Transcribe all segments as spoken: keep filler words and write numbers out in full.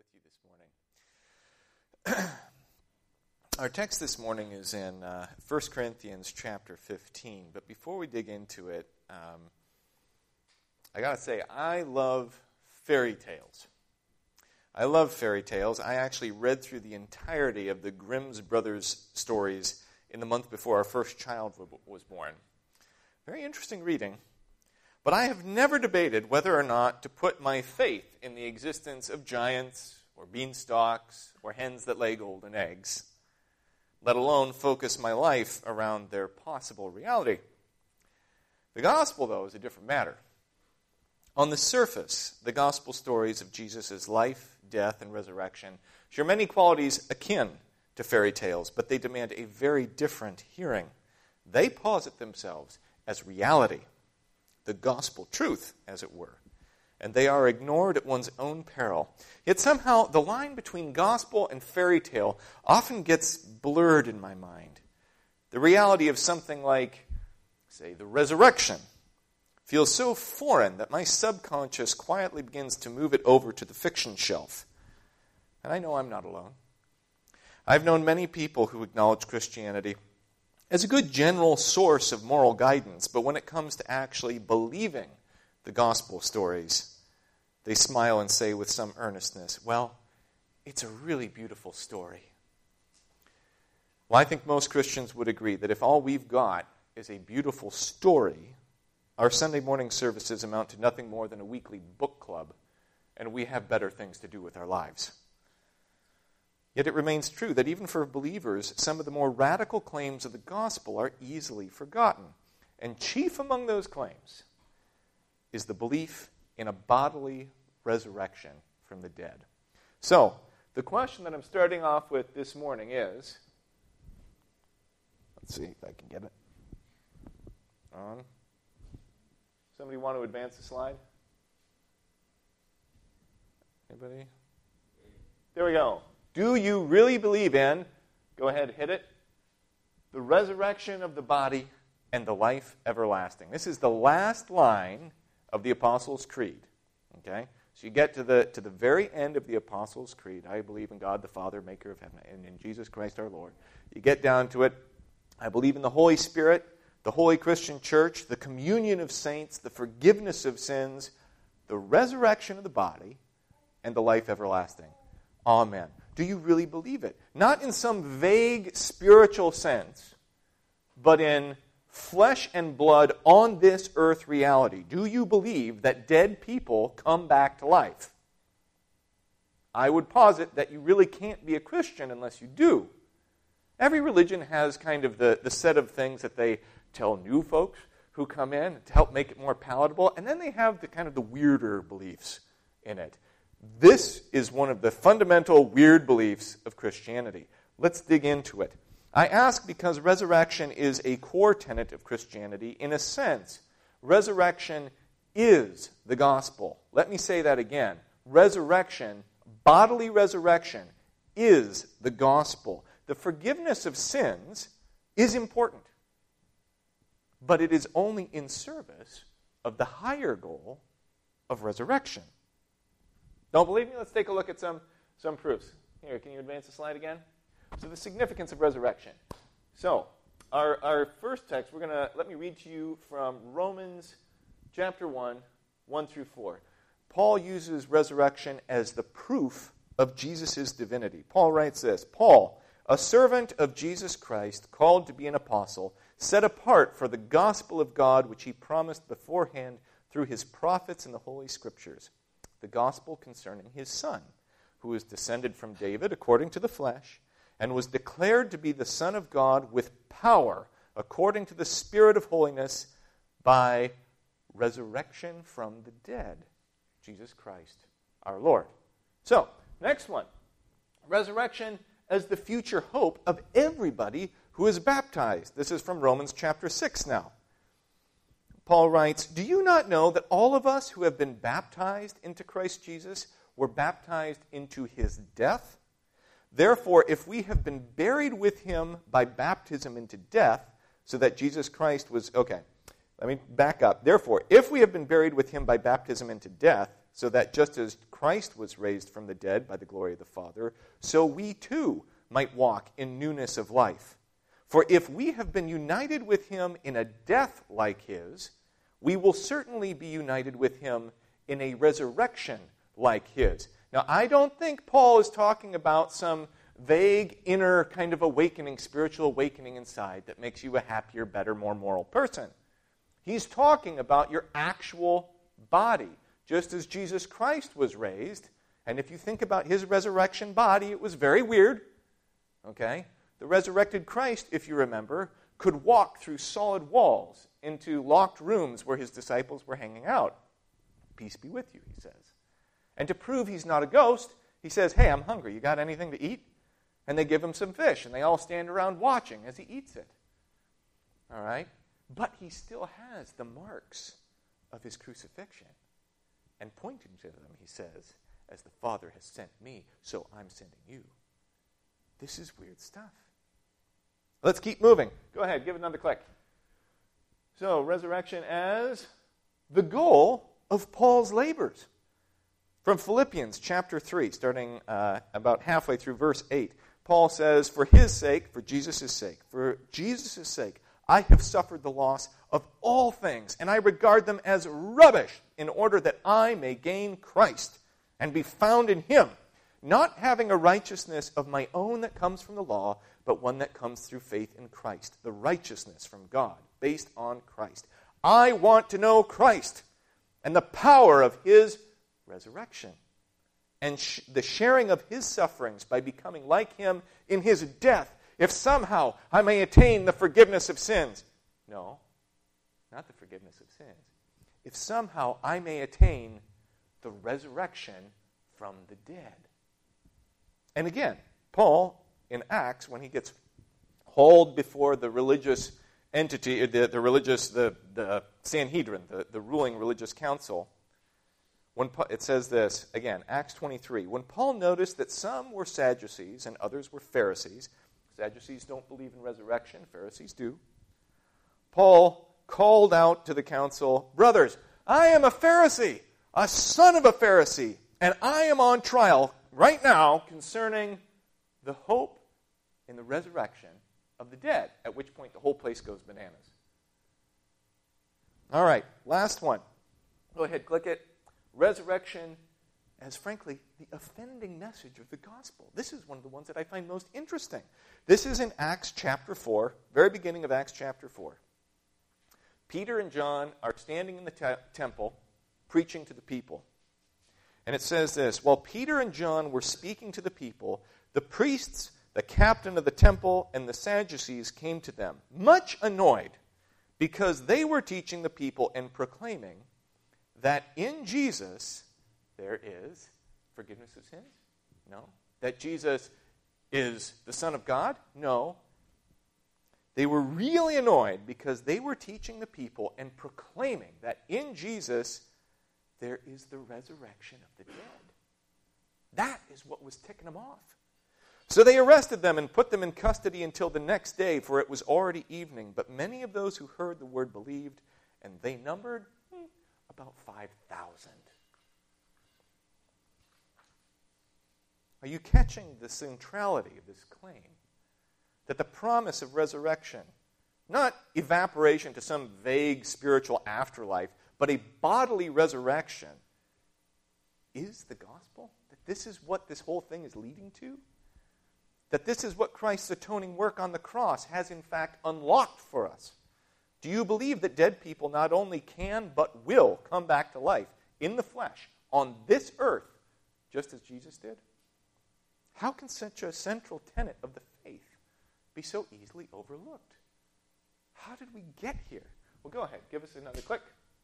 with you this morning. Our text this morning is in uh, First Corinthians chapter fifteen. But before we dig into it, um, I got to say, I love fairy tales. I love fairy tales. I actually read through the entirety of the Grimm's Brothers stories in the month before our first child was born. Very interesting reading. But I have never debated whether or not to put my faith in the existence of giants or beanstalks or hens that lay golden eggs, let alone focus my life around their possible reality. The gospel, though, is a different matter. On the surface, the gospel stories of Jesus' life, death, and resurrection share many qualities akin to fairy tales, but they demand a very different hearing. They posit themselves as reality, the gospel truth, as it were, and they are ignored at one's own peril. Yet somehow the line between gospel and fairy tale often gets blurred in my mind. The reality of something like, say, the resurrection feels so foreign that my subconscious quietly begins to move it over to the fiction shelf. And I know I'm not alone. I've known many people who acknowledge Christianity as a good general source of moral guidance, but when it comes to actually believing the gospel stories, they smile and say with some earnestness, well, it's a really beautiful story. Well, I think most Christians would agree that if all we've got is a beautiful story, our Sunday morning services amount to nothing more than a weekly book club, and we have better things to do with our lives. Yet it remains true that even for believers, some of the more radical claims of the gospel are easily forgotten. And chief among those claims is the belief in a bodily resurrection from the dead. So, the question that I'm starting off with this morning is, let's see if I can get it on. Somebody want to advance the slide? Anybody? There we go. Do you really believe in, go ahead, hit it, the resurrection of the body and the life everlasting? This is the last line of the Apostles' Creed. Okay? So you get to the to the very end of the Apostles' Creed. I believe in God the Father, maker of heaven, and in Jesus Christ our Lord. You get down to it. I believe in the Holy Spirit, the Holy Christian Church, the communion of saints, the forgiveness of sins, the resurrection of the body, and the life everlasting. Amen. Do you really believe it? Not in some vague spiritual sense, but in flesh and blood on this earth reality. Do you believe that dead people come back to life? I would posit that you really can't be a Christian unless you do. Every religion has kind of the, the set of things that they tell new folks who come in to help make it more palatable, and then they have the kind of the weirder beliefs in it. This is one of the fundamental weird beliefs of Christianity. Let's dig into it. I ask because resurrection is a core tenet of Christianity. In a sense, resurrection is the gospel. Let me say that again. Resurrection, bodily resurrection, is the gospel. The forgiveness of sins is important, but it is only in service of the higher goal of resurrection. Don't believe me? Let's take a look at some, some proofs. Here, can you advance the slide again? So the significance of resurrection. So, our, our first text, we're going to, let me read to you from Romans chapter one, one through four. Paul uses resurrection as the proof of Jesus' divinity. Paul writes this, Paul, a servant of Jesus Christ, called to be an apostle, set apart for the gospel of God, which he promised beforehand through his prophets in the Holy Scriptures, the gospel concerning his Son, who is descended from David according to the flesh, and was declared to be the Son of God with power according to the Spirit of holiness by resurrection from the dead, Jesus Christ our Lord. So, next one. Resurrection as the future hope of everybody who is baptized. This is from Romans chapter six now. Paul writes, do you not know that all of us who have been baptized into Christ Jesus were baptized into his death? Therefore, if we have been buried with him by baptism into death, so that Jesus Christ was... Okay, let me back up. Therefore, if we have been buried with him by baptism into death, so that just as Christ was raised from the dead by the glory of the Father, so we too might walk in newness of life. For if we have been united with him in a death like his, we will certainly be united with him in a resurrection like his. Now, I don't think Paul is talking about some vague inner kind of awakening, spiritual awakening inside that makes you a happier, better, more moral person. He's talking about your actual body, just as Jesus Christ was raised. And if you think about his resurrection body, it was very weird. Okay? The resurrected Christ, if you remember, could walk through solid walls into locked rooms where his disciples were hanging out. Peace be with you, he says. And to prove he's not a ghost, he says, hey, I'm hungry. You got anything to eat? And they give him some fish, and they all stand around watching as he eats it. All right? But he still has the marks of his crucifixion. And pointing to them, he says, as the Father has sent me, so I'm sending you. This is weird stuff. Let's keep moving. Go ahead, give it another click. So, resurrection as the goal of Paul's labors. From Philippians chapter three, starting uh, about halfway through verse eight, Paul says, for his sake, for Jesus' sake, for Jesus' sake, I have suffered the loss of all things, and I regard them as rubbish in order that I may gain Christ and be found in him, not having a righteousness of my own that comes from the law, but one that comes through faith in Christ, the righteousness from God, based on Christ. I want to know Christ and the power of his resurrection and sh- the sharing of his sufferings by becoming like him in his death, if somehow I may attain the forgiveness of sins. No, not the forgiveness of sins. If somehow I may attain the resurrection from the dead. And again, Paul, in Acts, when he gets hauled before the religious entity, the, the religious, the, the Sanhedrin, the, the ruling religious council, when it says this, again, Acts twenty-three, when Paul noticed that some were Sadducees and others were Pharisees, Sadducees don't believe in resurrection, Pharisees do, Paul called out to the council, brothers, I am a Pharisee, a son of a Pharisee, and I am on trial right now concerning the hope in the resurrection of the dead, at which point the whole place goes bananas. All right, last one. Go ahead, click it. Resurrection as, frankly, the offending message of the gospel. This is one of the ones that I find most interesting. This is in Acts chapter four, very beginning of Acts chapter four. Peter and John are standing in the te- temple preaching to the people. And it says this, while Peter and John were speaking to the people, the priests, the captain of the temple, and the Sadducees came to them, much annoyed, because they were teaching the people and proclaiming that in Jesus there is forgiveness of sins? No. That Jesus is the Son of God? No. They were really annoyed because they were teaching the people and proclaiming that in Jesus there is the resurrection of the dead. That is what was ticking them off. So they arrested them and put them in custody until the next day, for it was already evening. But many of those who heard the word believed, and they numbered hmm, about five thousand. Are you catching the centrality of this claim? That the promise of resurrection, not evaporation to some vague spiritual afterlife, but a bodily resurrection, is the gospel? That this is what this whole thing is leading to? That this is what Christ's atoning work on the cross has in fact unlocked for us? Do you believe that dead people not only can but will come back to life in the flesh on this earth, just as Jesus did? How can such a central tenet of the faith be so easily overlooked? How did we get here? Well, go ahead. Give us another click.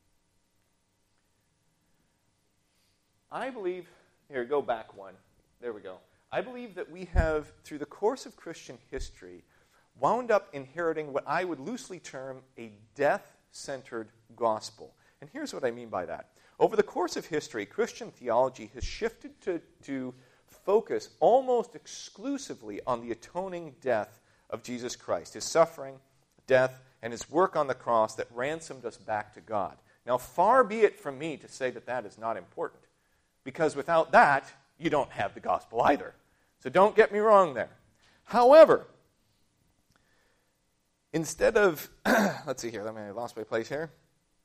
I believe, here, go back one. There we go. I believe that we have, through the course of Christian history, wound up inheriting what I would loosely term a death-centered gospel. And here's what I mean by that. Over the course of history, Christian theology has shifted to, to focus almost exclusively on the atoning death of Jesus Christ, his suffering, death, and his work on the cross that ransomed us back to God. Now, far be it from me to say that that is not important. because without that, you don't have the gospel either. So don't get me wrong there. However, instead of, let's see here, let me, I lost my place here.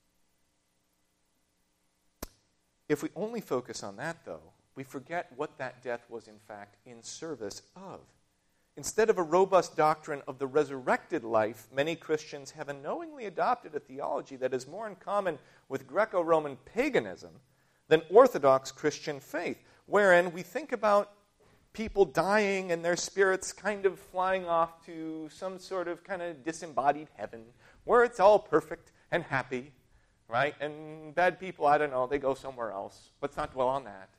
If we only focus on that, though, we forget what that death was, in fact, in service of. Instead of a robust doctrine of the resurrected life, many Christians have unknowingly adopted a theology that is more in common with Greco-Roman paganism than Orthodox Christian faith, wherein we think about people dying and their spirits kind of flying off to some sort of kind of disembodied heaven where it's all perfect and happy, right? And bad people, I don't know, they go somewhere else. Let's not dwell on that.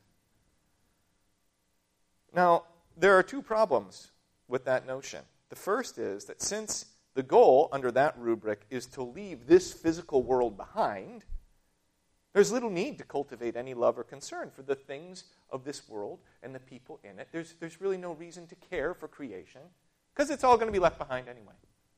Now, there are two problems with that notion. The first is that since the goal under that rubric is to leave this physical world behind, there's little need to cultivate any love or concern for the things of this world and the people in it. There's, there's really no reason to care for creation because it's all going to be left behind anyway.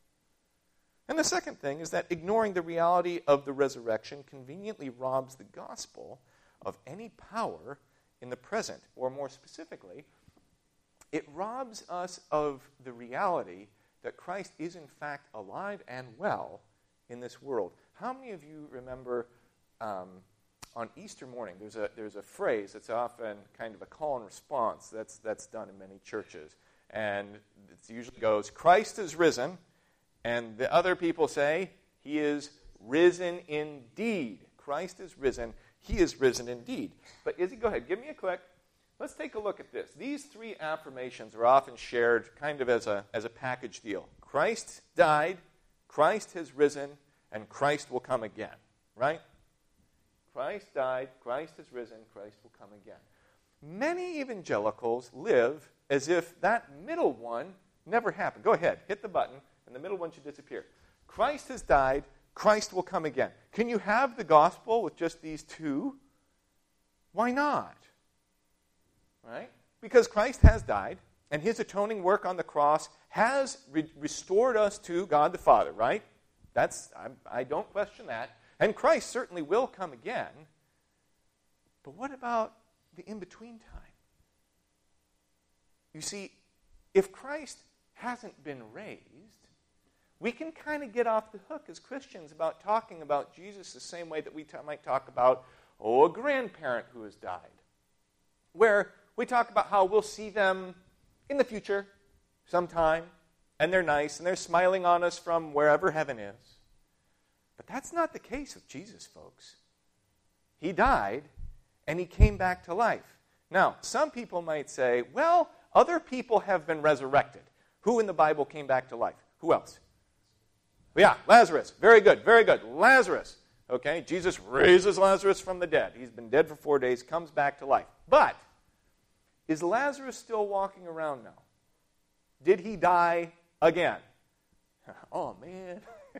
And the second thing is that ignoring the reality of the resurrection conveniently robs the gospel of any power in the present, or more specifically, it robs us of the reality that Christ is in fact alive and well in this world. How many of you remember um, on Easter morning, there's a there's a phrase that's often kind of a call and response that's that's done in many churches. And it usually goes, Christ is risen, and the other people say, he is risen indeed. Christ is risen, he is risen indeed. But Izzy, go ahead, give me a click. Let's take a look at this. These three affirmations are often shared kind of as a, as a package deal. Christ died, Christ has risen, and Christ will come again. Right? Christ died, Christ has risen, Christ will come again. Many evangelicals live as if that middle one never happened. Go ahead, hit the button, and the middle one should disappear. Christ has died, Christ will come again. Can you have the gospel with just these two? Why not? Right? Because Christ has died, and his atoning work on the cross has re- restored us to God the Father, right? That's I, I don't question that. And Christ certainly will come again. But what about the in-between time? You see, if Christ hasn't been raised, we can kind of get off the hook as Christians about talking about Jesus the same way that we t- might talk about, oh, a grandparent who has died. Where we talk about how we'll see them in the future sometime, and they're nice, and they're smiling on us from wherever heaven is. But that's not the case with Jesus, folks. He died, and he came back to life. Now, some people might say, well, other people have been resurrected. Who in the Bible came back to life? Who else? Yeah, Lazarus. Very good, very good. Lazarus. Okay, Jesus raises Lazarus from the dead. He's been dead for four days, comes back to life. But is Lazarus still walking around now? Did he die again? Oh, man.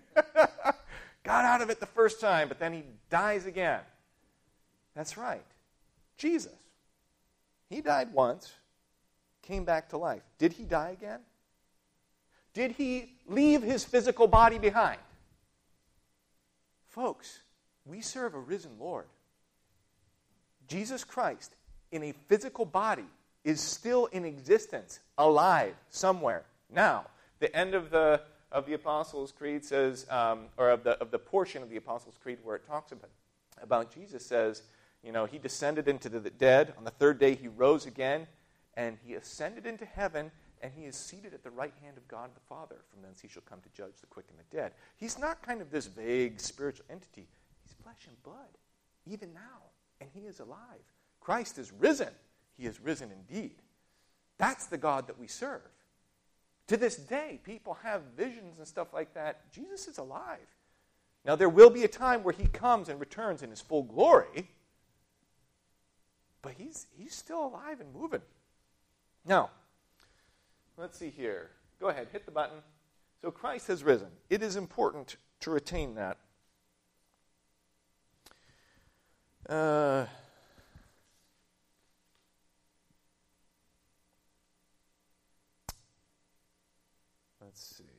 Got out of it the first time, but then he dies again. That's right. Jesus. He died once, came back to life. Did he die again? Did he leave his physical body behind? Folks, we serve a risen Lord. Jesus Christ, in a physical body, is still in existence, alive, somewhere. Now, the end of the of the Apostles' Creed says, um, or of the of the portion of the Apostles' Creed where it talks about, about Jesus says, you know, he descended into the dead. On the third day he rose again, and he ascended into heaven, and he is seated at the right hand of God the Father. From thence he shall come to judge the quick and the dead. He's not kind of this vague spiritual entity. He's flesh and blood, even now, and he is alive. Christ is risen. He is risen indeed. That's the God that we serve. To this day, people have visions and stuff like that. Jesus is alive. Now, there will be a time where he comes and returns in his full glory, but he's, he's still alive and moving. Now, let's see here. Go ahead, hit the button. So Christ has risen. It is important to retain that. Uh, let's see.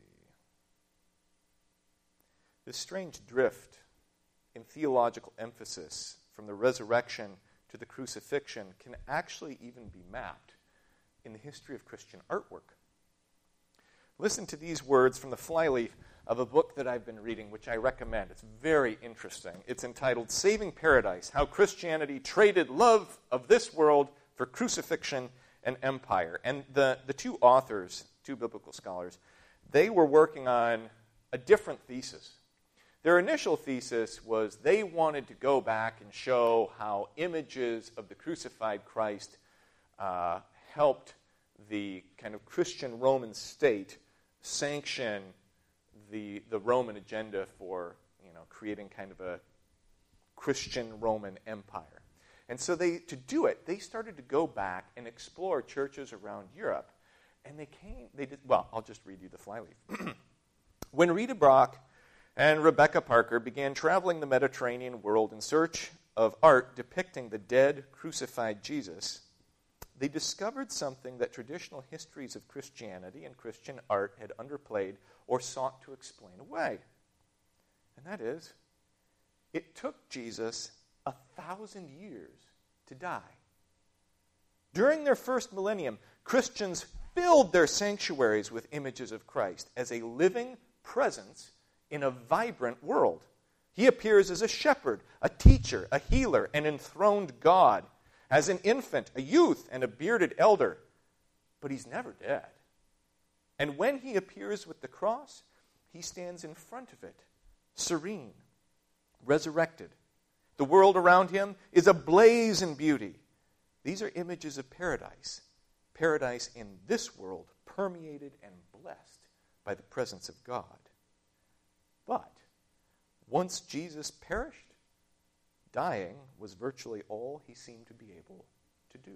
This strange drift in theological emphasis from the resurrection to the crucifixion can actually even be mapped in the history of Christian artwork. Listen to these words from the flyleaf of a book that I've been reading, which I recommend. It's very interesting. It's entitled Saving Paradise, How Christianity Traded Love of This World for Crucifixion and Empire. And the, the two authors, two biblical scholars, they were working on a different thesis. Their initial thesis was they wanted to go back and show how images of the crucified Christ uh, helped the kind of Christian Roman state sanction the the Roman agenda for, you know, creating kind of a Christian Roman empire. And so they to do it, they started to go back and explore churches around Europe. And they came, they did, well, I'll just read you the flyleaf. When Rita Brock and Rebecca Parker began traveling the Mediterranean world in search of art depicting the dead, crucified Jesus, they discovered something that traditional histories of Christianity and Christian art had underplayed or sought to explain away. And that is, it took Jesus a thousand years to die. During their first millennium, Christians filled their sanctuaries with images of Christ as a living presence in a vibrant world. He appears as a shepherd, a teacher, a healer, an enthroned God, as an infant, a youth, and a bearded elder. But he's never dead. And when he appears with the cross, he stands in front of it, serene, resurrected. The world around him is ablaze in beauty. These are images of paradise. Paradise in this world, permeated and blessed by the presence of God. But once Jesus perished, dying was virtually all he seemed to be able to do.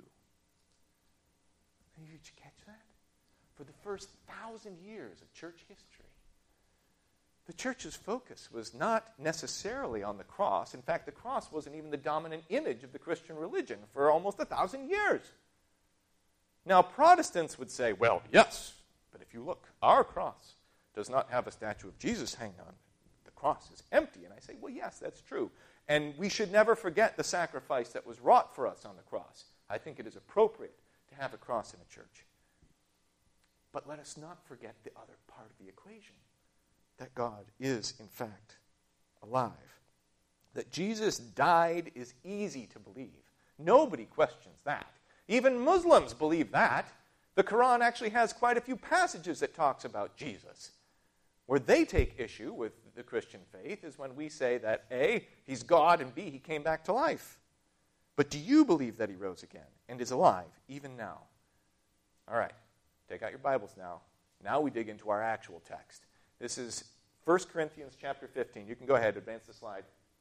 Did you catch that? For the first thousand years of church history, the church's focus was not necessarily on the cross. In fact, the cross wasn't even the dominant image of the Christian religion for almost a thousand years. Now, Protestants would say, well, yes, but if you look, our cross does not have a statue of Jesus hanging on it. The cross is empty. And I say, well, yes, that's true. And we should never forget the sacrifice that was wrought for us on the cross. I think it is appropriate to have a cross in a church. But let us not forget the other part of the equation, that God is, in fact, alive. That Jesus died is easy to believe. Nobody questions that. Even Muslims believe that. The Quran actually has quite a few passages that talks about Jesus. Where they take issue with the Christian faith is when we say that A, he's God, and B, he came back to life. But do you believe that he rose again and is alive even now? All right, take out your Bibles now. Now we dig into our actual text. This is First Corinthians chapter fifteen. You can go ahead, advance the slide.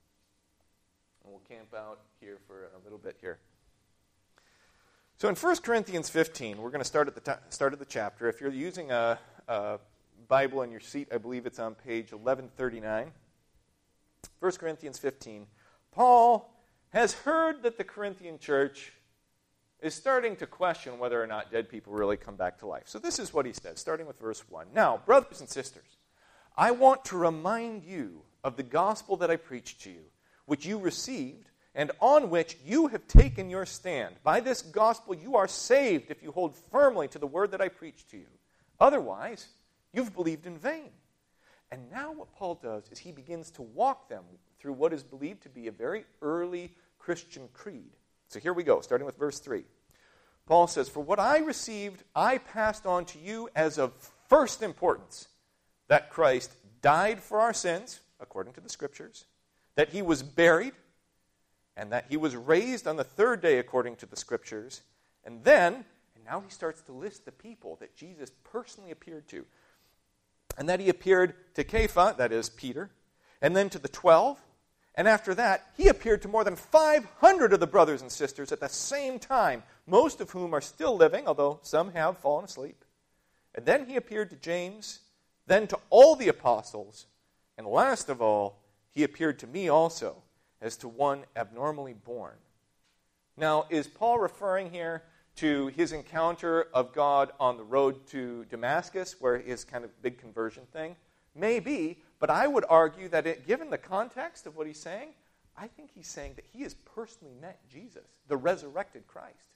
And we'll camp out here for a little bit here. So in First Corinthians fifteen, we're going to start at the t- start of the chapter. If you're using a, a Bible in your seat, I believe it's on page eleven thirty-nine. First Corinthians fifteen. Paul has heard that the Corinthian church is starting to question whether or not dead people really come back to life. So this is what he says, starting with verse one. Now, brothers and sisters, I want to remind you of the gospel that I preached to you, which you received, and on which you have taken your stand. By this gospel you are saved if you hold firmly to the word that I preached to you. Otherwise, you've believed in vain. And now what Paul does is he begins to walk them through what is believed to be a very early Christian creed. So here we go, starting with verse three. Paul says, "For what I received, I passed on to you as of first importance, that Christ died for our sins, according to the Scriptures, that he was buried, and that he was raised on the third day according to the Scriptures, and then," and now he starts to list the people that Jesus personally appeared to, "and that he appeared to Kepha," that is Peter, "and then to the twelve, and after that, he appeared to more than five hundred of the brothers and sisters at the same time, most of whom are still living, although some have fallen asleep. And then he appeared to James, then to all the apostles, and last of all, he appeared to me also, as to one abnormally born." Now, is Paul referring here to his encounter of God on the road to Damascus, where his kind of big conversion thing? Maybe, but I would argue that it, given the context of what he's saying, I think he's saying that he has personally met Jesus, the resurrected Christ.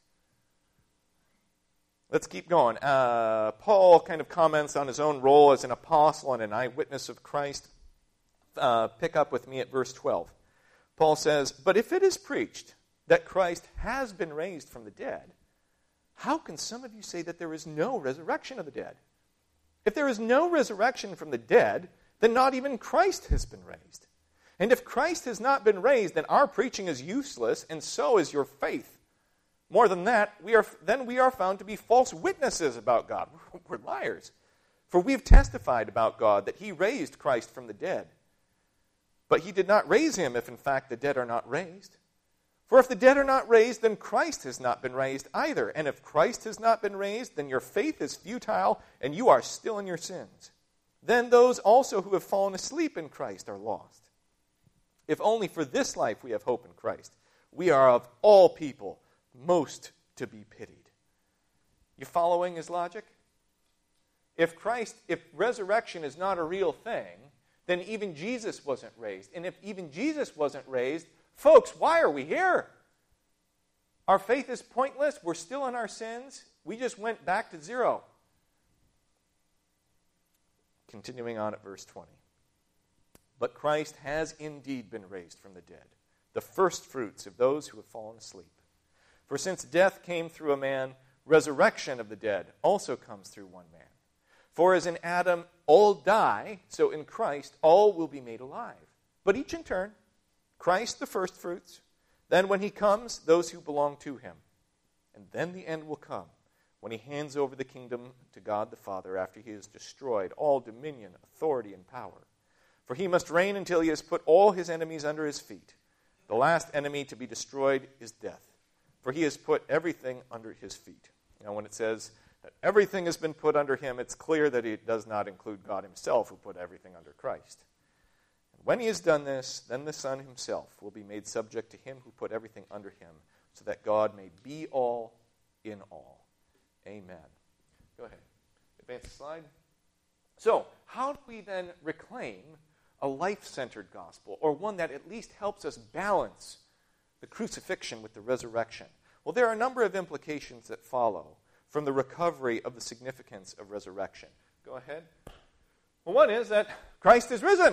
Let's keep going. Uh, Paul kind of comments on his own role as an apostle and an eyewitness of Christ. Uh, pick up with me at verse twelve. Paul says, "But if it is preached that Christ has been raised from the dead, how can some of you say that there is no resurrection of the dead? If there is no resurrection from the dead, then not even Christ has been raised. And if Christ has not been raised, then our preaching is useless, and so is your faith. More than that, we are then we are found to be false witnesses about God." We're liars. "For we have testified about God that he raised Christ from the dead. But he did not raise him if in fact the dead are not raised. For if the dead are not raised, then Christ has not been raised either. And if Christ has not been raised, then your faith is futile, and you are still in your sins. Then those also who have fallen asleep in Christ are lost. If only for this life we have hope in Christ, we are of all people most to be pitied." You following his logic? If Christ, if resurrection is not a real thing, then even Jesus wasn't raised. And if even Jesus wasn't raised, folks, why are we here? Our faith is pointless. We're still in our sins. We just went back to zero. Continuing on at verse twenty. "But Christ has indeed been raised from the dead, the first fruits of those who have fallen asleep. For since death came through a man, resurrection of the dead also comes through one man. For as in Adam all die, so in Christ all will be made alive. But each in turn, Christ the first fruits, then when he comes, those who belong to him. And then the end will come, when he hands over the kingdom to God the Father after he has destroyed all dominion, authority, and power. For he must reign until he has put all his enemies under his feet. The last enemy to be destroyed is death. For he has put everything under his feet." Now, when it says that everything has been put under him, it's clear that it does not include God himself, who put everything under Christ. "And when he has done this, then the Son himself will be made subject to him who put everything under him, so that God may be all in all." Amen. Go ahead. Advance the slide. So, how do we then reclaim a life-centered gospel, or one that at least helps us balance the crucifixion with the resurrection? Well, there are a number of implications that follow from the recovery of the significance of resurrection. Go ahead. Well, one is that Christ is risen.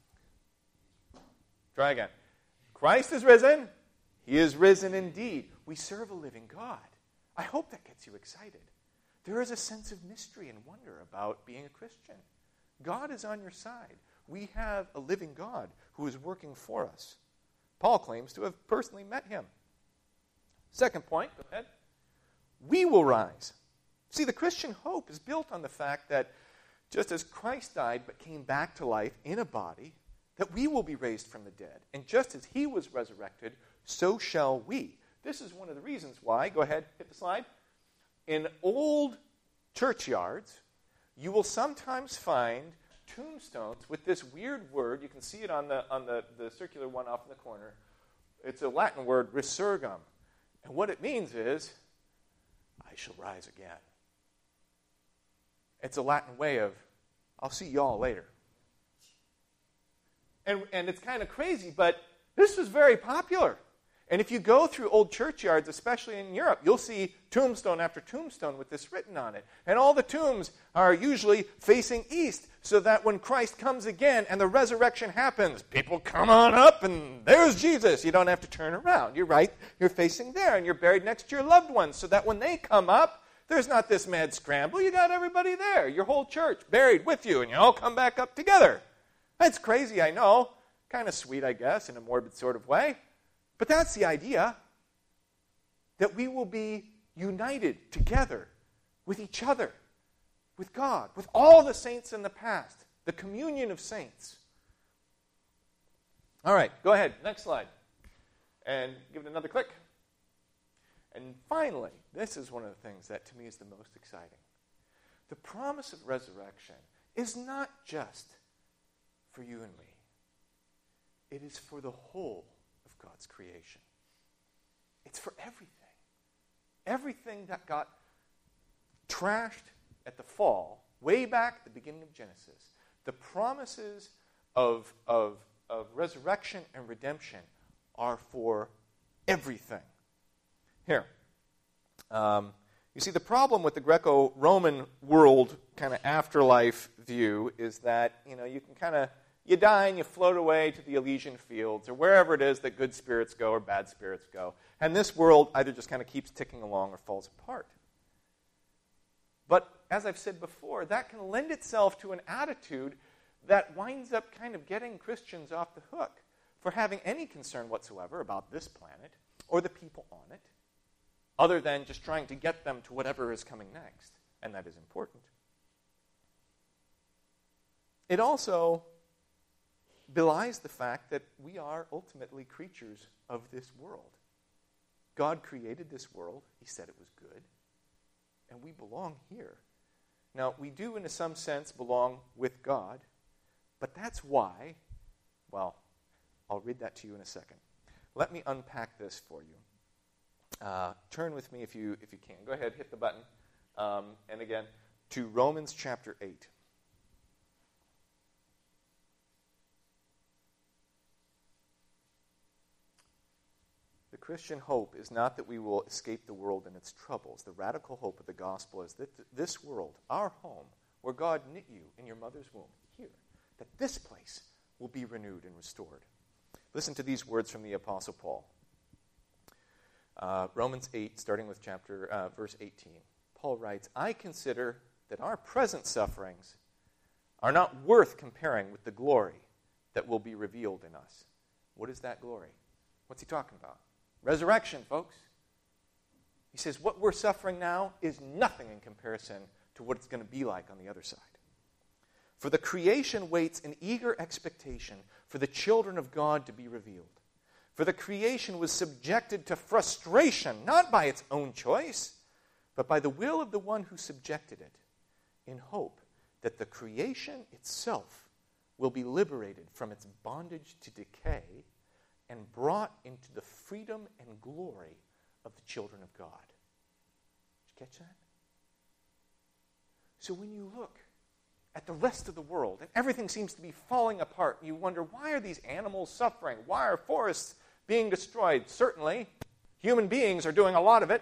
Try again. Christ is risen. He is risen indeed. We serve a living God. I hope that gets you excited. There is a sense of mystery and wonder about being a Christian. God is on your side. We have a living God who is working for us. Paul claims to have personally met him. Second point, go ahead. We will rise. See, the Christian hope is built on the fact that just as Christ died but came back to life in a body, that we will be raised from the dead. And just as he was resurrected, so shall we. This is one of the reasons why, go ahead, hit the slide. In old churchyards, you will sometimes find tombstones with this weird word. You can see it on the on the, the circular one off in the corner. It's a Latin word, resurgam. And what it means is, I shall rise again. It's a Latin way of, I'll see y'all later. And, and it's kind of crazy, but this was very popular. And if you go through old churchyards, especially in Europe, you'll see tombstone after tombstone with this written on it. And all the tombs are usually facing east, so that when Christ comes again and the resurrection happens, people come on up and there's Jesus. You don't have to turn around. You're right. You're facing there and you're buried next to your loved ones, so that when they come up, there's not this mad scramble. You got everybody there, your whole church buried with you, and you all come back up together. That's crazy, I know. Kind of sweet, I guess, in a morbid sort of way. But that's the idea, that we will be united together with each other, with God, with all the saints in the past, the communion of saints. All right, go ahead, next slide. And give it another click. And finally, this is one of the things that to me is the most exciting. The promise of resurrection is not just for you and me. It is for the whole of God's creation. It's for everything. Everything that got trashed at the fall, way back at the beginning of Genesis, the promises of, of, of resurrection and redemption are for everything. Here. Um, you see, the problem with the Greco-Roman world kind of afterlife view is that, you know, you can kind of, you die and you float away to the Elysian fields or wherever it is that good spirits go or bad spirits go. And this world either just kind of keeps ticking along or falls apart. But as I've said before, that can lend itself to an attitude that winds up kind of getting Christians off the hook for having any concern whatsoever about this planet or the people on it, other than just trying to get them to whatever is coming next, and that is important. It also belies the fact that we are ultimately creatures of this world. God created this world. He said it was good. And we belong here. Now, we do, in some sense, belong with God, but that's why, well, I'll read that to you in a second. Let me unpack this for you. Uh, turn with me if you if you can. Go ahead, hit the button. Um, and again, to Romans chapter eight. The Christian hope is not that we will escape the world and its troubles. The radical hope of the gospel is that th- this world, our home, where God knit you in your mother's womb, here, that this place will be renewed and restored. Listen to these words from the Apostle Paul. Uh, Romans eight, starting with chapter uh, verse eighteen. Paul writes, I consider that our present sufferings are not worth comparing with the glory that will be revealed in us. What is that glory? What's he talking about? Resurrection, folks. He says what we're suffering now is nothing in comparison to what it's going to be like on the other side. For the creation waits in eager expectation for the children of God to be revealed. For the creation was subjected to frustration, not by its own choice, but by the will of the one who subjected it, in hope that the creation itself will be liberated from its bondage to decay and brought into the freedom and glory of the children of God. Did you catch that? So when you look at the rest of the world and everything seems to be falling apart, you wonder, why are these animals suffering? Why are forests being destroyed? Certainly, human beings are doing a lot of it.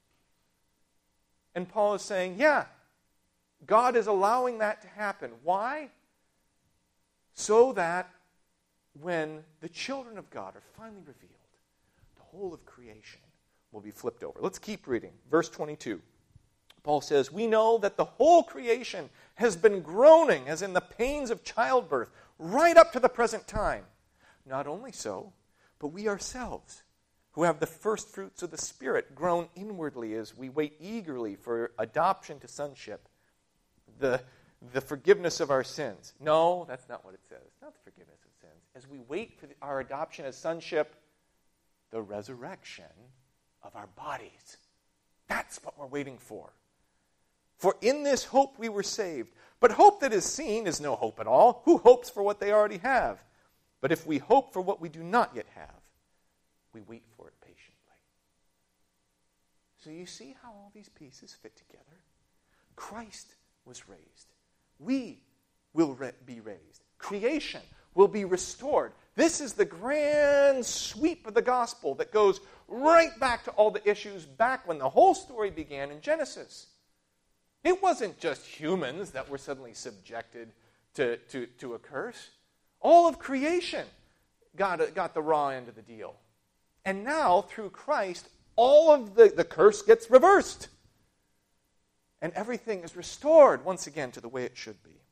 And Paul is saying, yeah, God is allowing that to happen. Why? So that when the children of God are finally revealed, the whole of creation will be flipped over. Let's keep reading. Verse twenty-two. Paul says, we know that the whole creation has been groaning as in the pains of childbirth right up to the present time. Not only so, but we ourselves, who have the first fruits of the Spirit, groan inwardly as we wait eagerly for adoption to sonship, the, the forgiveness of our sins. No, that's not what it says. Not the forgiveness of sins. As we wait for the, our adoption as sonship, the resurrection of our bodies. That's what we're waiting for. For in this hope we were saved. But hope that is seen is no hope at all. Who hopes for what they already have? But if we hope for what we do not yet have, we wait for it patiently. So you see how all these pieces fit together? Christ was raised. We will re- be raised. Creation will be restored. This is the grand sweep of the gospel that goes right back to all the issues back when the whole story began in Genesis. It wasn't just humans that were suddenly subjected to, to, to a curse. All of creation got, got the raw end of the deal. And now, through Christ, all of the, the curse gets reversed. And everything is restored once again to the way it should be.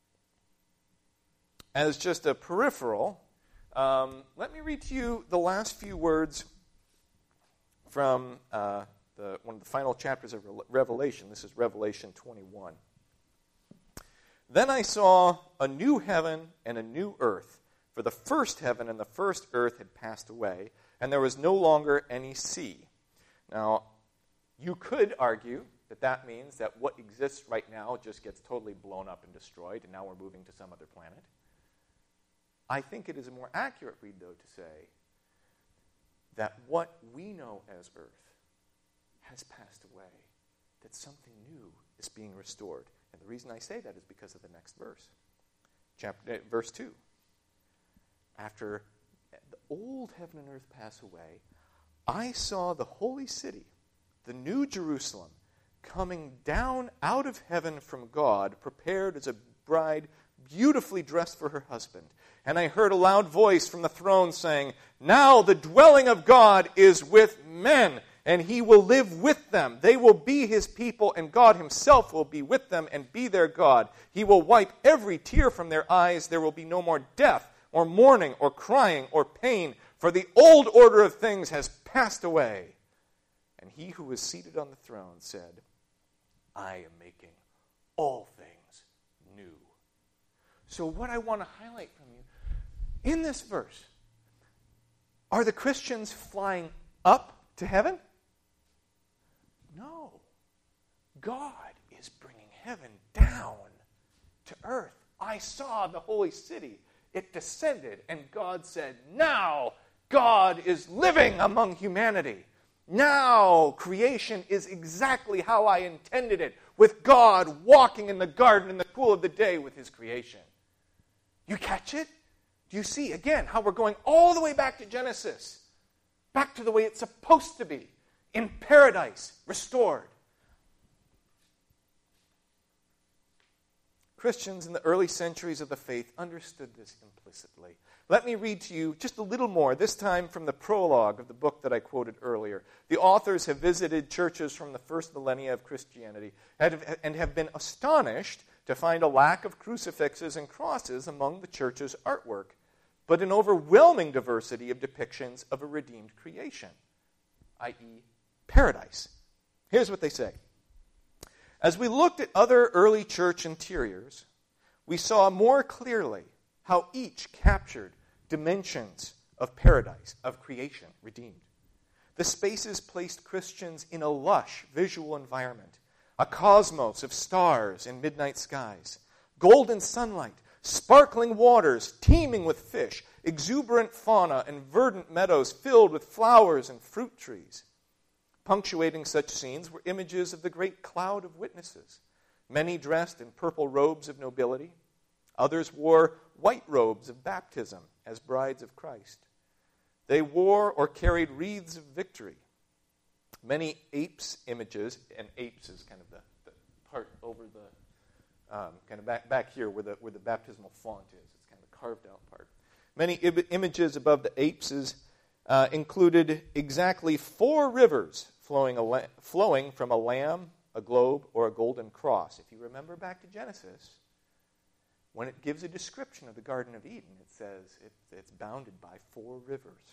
As just a peripheral, um, let me read to you the last few words from uh, the, one of the final chapters of Revelation. This is Revelation twenty-one. Then I saw a new heaven and a new earth, for the first heaven and the first earth had passed away, and there was no longer any sea. Now, you could argue that that means that what exists right now just gets totally blown up and destroyed, and now we're moving to some other planet. I think it is a more accurate read, though, to say that what we know as earth has passed away, that something new is being restored. And the reason I say that is because of the next verse. Chapter, verse two. After, the old heaven and earth pass away, I saw the holy city, the new Jerusalem, coming down out of heaven from God, prepared as a bride beautifully dressed for her husband. And I heard a loud voice from the throne saying, "Now the dwelling of God is with men, and he will live with them. They will be his people, and God himself will be with them and be their God. He will wipe every tear from their eyes. There will be no more death, or mourning, or crying, or pain, for the old order of things has passed away." And he who was seated on the throne said, "I am making all things new." So what I want to highlight from you, in this verse, are the Christians flying up to heaven? No. God is bringing heaven down to earth. I saw the holy city. It descended, and God said, "Now God is living among humanity. Now creation is exactly how I intended it, with God walking in the garden in the cool of the day with his creation." You catch it? Do you see, again, how we're going all the way back to Genesis, back to the way it's supposed to be, in paradise, restored? Christians in the early centuries of the faith understood this implicitly. Let me read to you just a little more, this time from the prologue of the book that I quoted earlier. The authors have visited churches from the first millennia of Christianity and have been astonished to find a lack of crucifixes and crosses among the church's artwork, but an overwhelming diversity of depictions of a redeemed creation, that is, paradise. Here's what they say. As we looked at other early church interiors, we saw more clearly how each captured dimensions of paradise, of creation, redeemed. The spaces placed Christians in a lush visual environment, a cosmos of stars and midnight skies, golden sunlight, sparkling waters teeming with fish, exuberant fauna, and verdant meadows filled with flowers and fruit trees. Punctuating such scenes were images of the great cloud of witnesses, many dressed in purple robes of nobility. Others wore white robes of baptism as brides of Christ. They wore or carried wreaths of victory. Many apes images, and apes is kind of the, the part over the, um, kind of back, back here where the, where the baptismal font is. It's kind of the carved out part. Many Im- images above the apes is, uh, included exactly four rivers flowing, a la- flowing from a lamb, a globe, or a golden cross. If you remember back to Genesis, when it gives a description of the Garden of Eden, it says it, it's bounded by four rivers.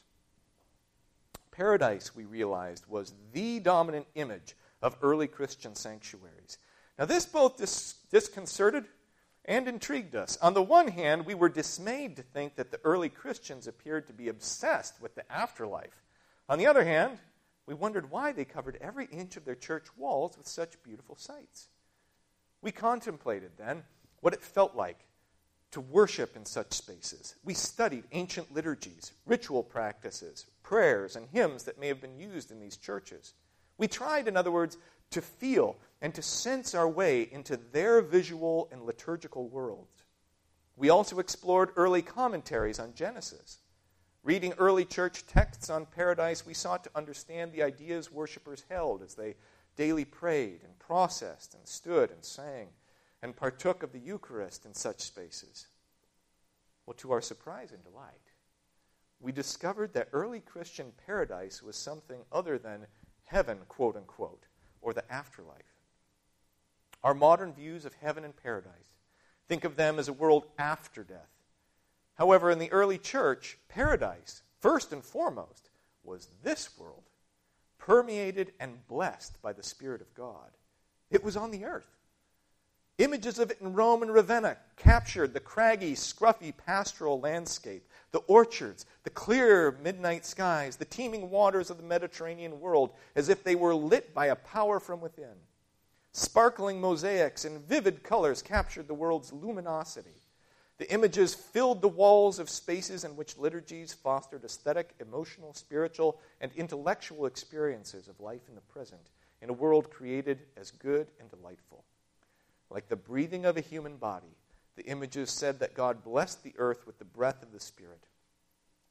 Paradise, we realized, was the dominant image of early Christian sanctuaries. Now, this both dis- disconcerted and intrigued us. On the one hand, we were dismayed to think that the early Christians appeared to be obsessed with the afterlife. On the other hand, we wondered why they covered every inch of their church walls with such beautiful sights. We contemplated, then, what it felt like to worship in such spaces. We studied ancient liturgies, ritual practices, prayers, and hymns that may have been used in these churches. We tried, in other words, to feel and to sense our way into their visual and liturgical worlds. We also explored early commentaries on Genesis. Reading early church texts on paradise, we sought to understand the ideas worshipers held as they daily prayed and processed and stood and sang and partook of the Eucharist in such spaces. Well, to our surprise and delight, we discovered that early Christian paradise was something other than heaven, quote unquote, or the afterlife. Our modern views of heaven and paradise think of them as a world after death. However, in the early church, paradise, first and foremost, was this world, permeated and blessed by the Spirit of God. It was on the earth. Images of it in Rome and Ravenna captured the craggy, scruffy pastoral landscape, the orchards, the clear midnight skies, the teeming waters of the Mediterranean world, as if they were lit by a power from within. Sparkling mosaics and vivid colors captured the world's luminosity. The images filled the walls of spaces in which liturgies fostered aesthetic, emotional, spiritual, and intellectual experiences of life in the present, in a world created as good and delightful. Like the breathing of a human body, the images said that God blessed the earth with the breath of the Spirit.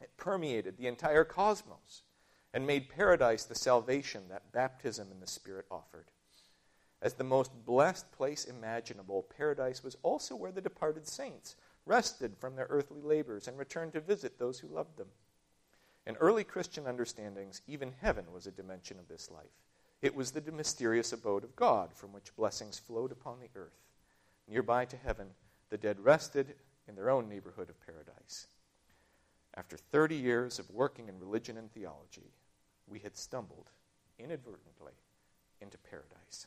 It permeated the entire cosmos and made paradise the salvation that baptism in the Spirit offered. As the most blessed place imaginable, paradise was also where the departed saints rested from their earthly labors and returned to visit those who loved them. In early Christian understandings, even heaven was a dimension of this life. It was the mysterious abode of God from which blessings flowed upon the earth. Nearby to heaven, the dead rested in their own neighborhood of paradise. After thirty years of working in religion and theology, we had stumbled, inadvertently, into paradise.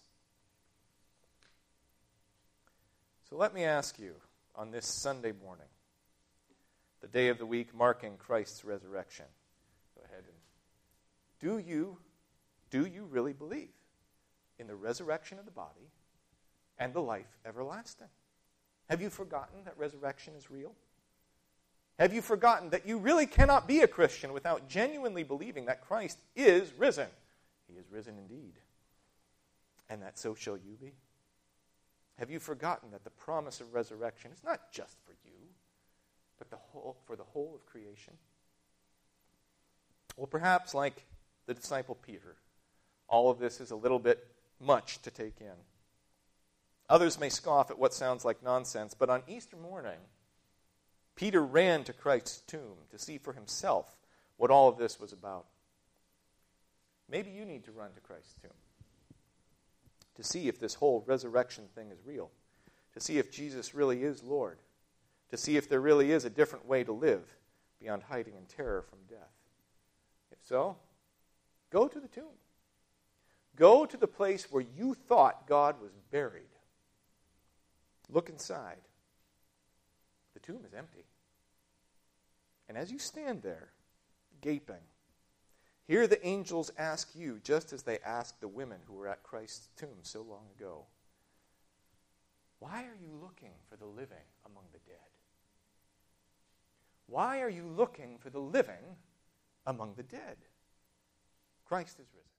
So let me ask you, on this Sunday morning, the day of the week marking Christ's resurrection, go ahead and do you, do you really believe in the resurrection of the body and the life everlasting? Have you forgotten that resurrection is real? Have you forgotten that you really cannot be a Christian without genuinely believing that Christ is risen? He is risen indeed. And that so shall you be? Have you forgotten that the promise of resurrection is not just for you, but the whole, for the whole of creation? Well, perhaps like the disciple Peter, all of this is a little bit much to take in. Others may scoff at what sounds like nonsense, but on Easter morning, Peter ran to Christ's tomb to see for himself what all of this was about. Maybe you need to run to Christ's tomb to see if this whole resurrection thing is real, to see if Jesus really is Lord, to see if there really is a different way to live beyond hiding in terror from death. If so, go to the tomb. Go to the place where you thought God was buried. Look inside. The tomb is empty. And as you stand there, gaping, hear the angels ask you, just as they asked the women who were at Christ's tomb so long ago, why are you looking for the living among the dead? Why are you looking for the living among the dead? Christ is risen.